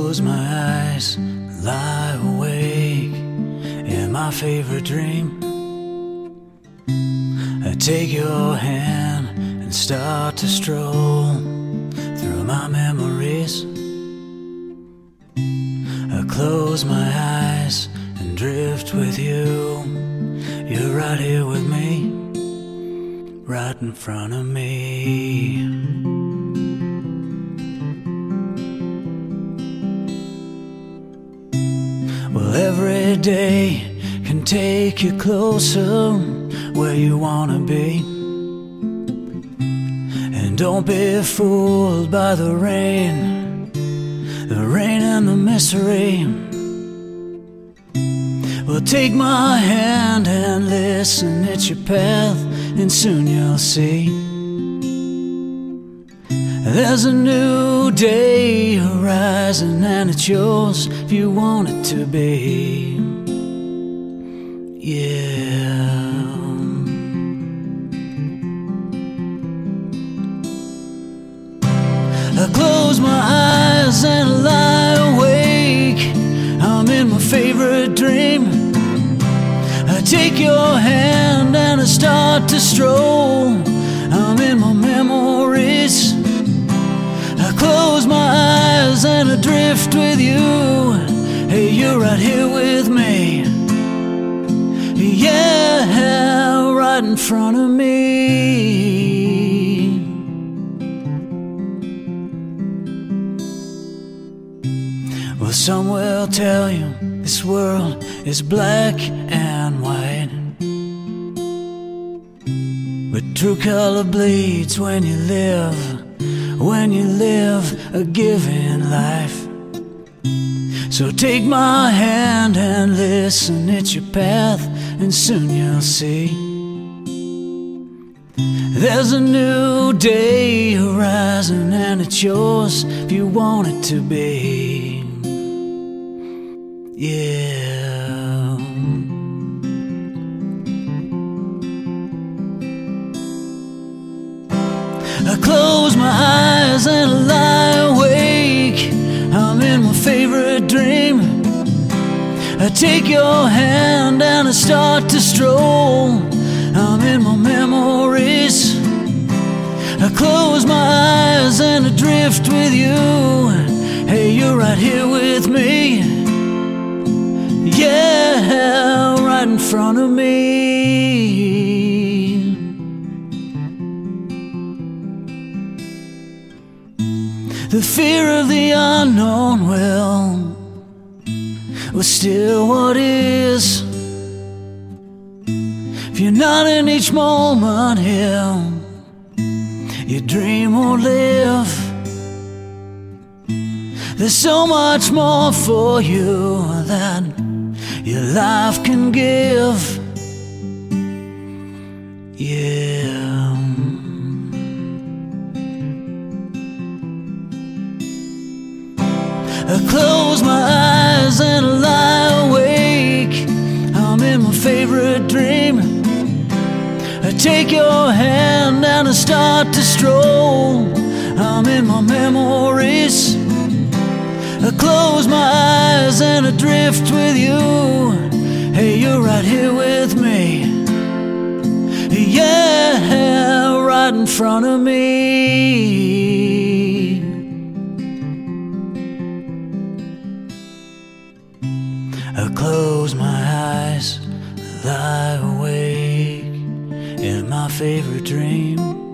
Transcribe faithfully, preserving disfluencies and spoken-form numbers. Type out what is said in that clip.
close my eyes, lie awake in my favorite dream. I take your hand and start to stroll through my memories. I close my eyes and drift with you. You're right here with me, right in front of me. Well, every day can take you closer where you wanna be. And don't be fooled by the rain, the rain and the mystery. Well, take my hand and listen, it's your path, and soon you'll see. There's a new day horizon, and it's yours if you want it to be. Yeah. I close my eyes and lie awake. I'm in my favorite dream. I take your hand and I start to stroll. I'm in my memories. I close my eyes and I drift with you. Hey, you're right here with me. Yeah, right in front of me. Well, some will tell you this world is black and white, but true color bleeds when you live, when you live a given life. So take my hand and listen, it's your path, and soon you'll see. There's a new day horizon, and it's yours if you want it to be. Yeah. I close my eyes and I lie awake. I'm in my favorite dream. I take your hand and I start to stroll. I'm in my memories. I close my eyes and I drift with you. Hey, you're right here with me. Yeah, right in front of me. The fear of the unknown, well, was still what is. If you're not in each moment here, you dream or live. There's so much more for you than your life can give. Yeah. I close my eyes and I lie awake. I'm in my favorite dream. I take your hand and I start to stroll. I'm in my memories. I close my eyes and I drift with you. Hey, you're right here with me. Yeah, right in front of me. I close my eyes, lie awake in my favorite dream.